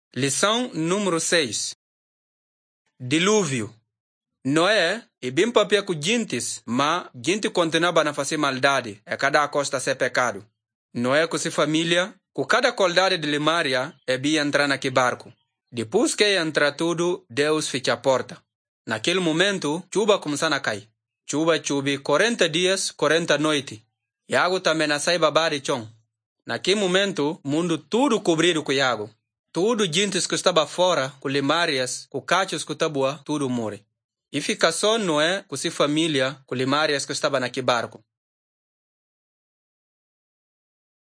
Lição número 6. Dilúvio. Noé e bem papel com gentes, mas gente continuava a fazer maldade e cada costa ser pecado. Noé com sua família, com cada qualidade de limária, e bia entrar naquele barco. Depois que entra tudo, Deus fecha a porta. Naquele momento, chuva começou a cair. Chuva 40 dias, 40 noites. E a água também nasceu babado chão. Naquele momento, o mundo tudo cobrido com água. Tudo gente que estava fora, com limárias, com cachos que estavam, tudo morre. E fica só Noé com sua família, com limárias que estava naquele barco.